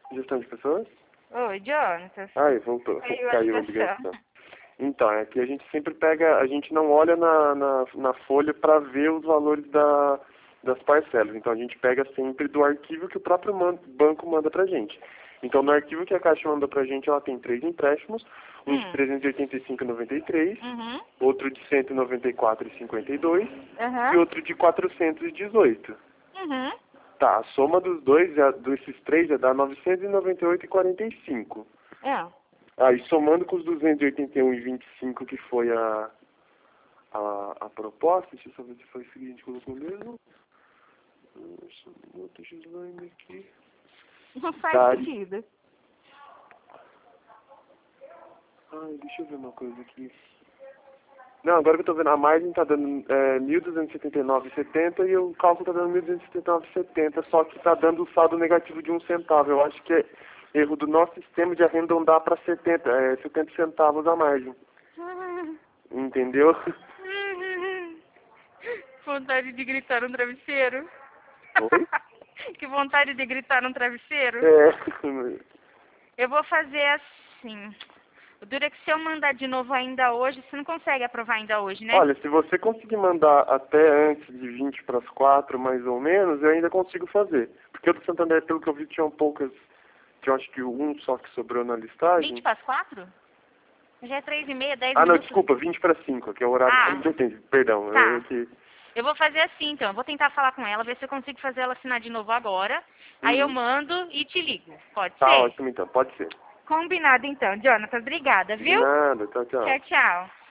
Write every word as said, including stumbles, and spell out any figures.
Gestão de pessoas? Oi, Jonathan. Ai, voltou. Caiu a Caiu a ligação. ligação. Então, é que a gente sempre pega, a gente não olha na, na, na folha para ver os valores da, das parcelas. Então, a gente pega sempre do arquivo que o próprio man, banco manda pra gente. Então, no arquivo que a Caixa manda pra gente, ela tem três empréstimos, um Hum. de trezentos e oitenta e cinco vírgula noventa e três, Uhum. outro de cento e noventa e quatro vírgula cinquenta e dois Uhum. e outro de quatrocentos e dezoito. Uhum. Tá, a soma dos dois, é- desses três, é dar novecentos e noventa e oito vírgula quarenta e cinco. É. Aí, somando com os duzentos e oitenta e um vírgula vinte e cinco que foi a, a, a proposta, deixa eu só ver se foi o seguinte que colocou mesmo. Nossa, outro slime aqui. Não faz Tá. sentido. Ai, deixa eu ver uma coisa aqui. Não, agora que eu tô vendo, a margem tá dando é, mil duzentos e setenta e nove vírgula setenta e o cálculo tá dando mil duzentos e setenta e nove vírgula setenta, só que tá dando o saldo negativo de um centavo. Eu acho que é erro do nosso sistema de arredondar para setenta, é, setenta centavos a margem. Entendeu? Vontade de gritar no travesseiro. Oi? Que vontade de gritar no travesseiro. É. Eu vou fazer assim. O duro é que se eu mandar de novo ainda hoje, você não consegue aprovar ainda hoje, né? Olha, se você conseguir mandar até antes de vinte para as quatro, mais ou menos, eu ainda consigo fazer. Porque o do Santander, pelo que eu vi, tinham poucas, tinha acho que um só que sobrou na listagem. vinte para as quatro? Já é três e meia, dez Ah, não, minutos. desculpa, vinte para cinco, que é o horário Ah. que eu entendi. Perdão. Tá. Eu, que... Eu vou fazer assim, então. Eu vou tentar falar com ela, ver se eu consigo fazer ela assinar de novo agora. Aí eu Uhum. mando e te ligo. Pode Tá ser? ótimo, então. Pode ser. Combinado, então. Jonathan, obrigada, De viu? nada. Tchau, tchau. Tchau, tchau.